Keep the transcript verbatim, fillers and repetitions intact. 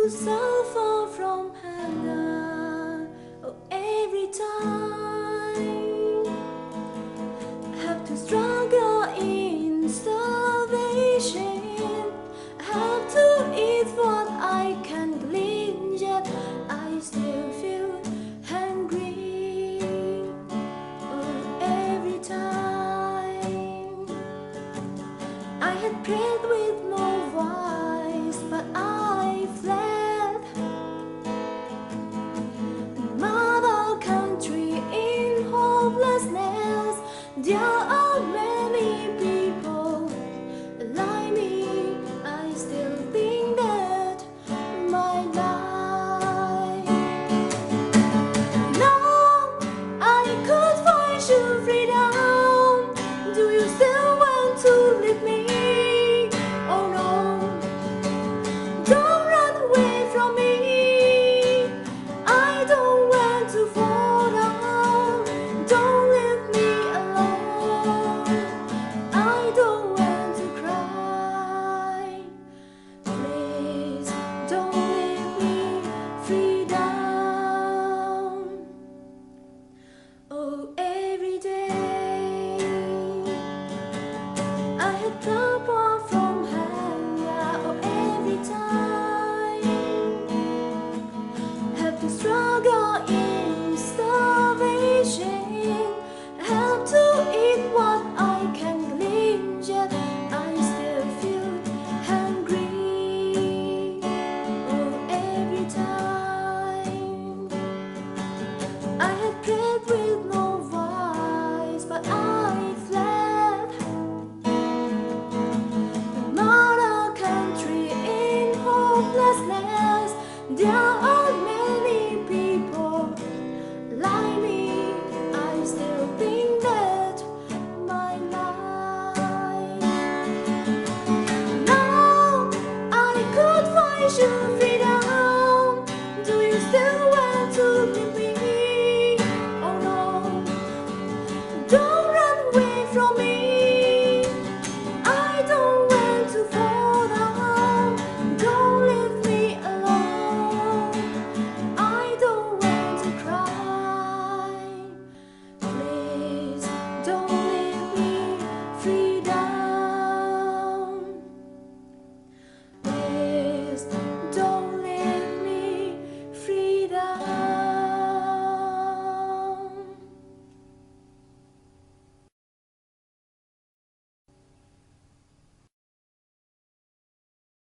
so far from heaven. Oh, every time I have to struggle in starvation. I have to eat what I can glean, yet I still feel hungry. Oh, every time I had prayed with no voice, but I fled mother country in hopelessness. There are many people like me. I still think that my life. No, I could find you freedom. Do you still want to leave me? Oh no, don't run away from me. I don't want to fall down. Don't leave me alone. I don't want to cry. Please don't leave me free down. Oh,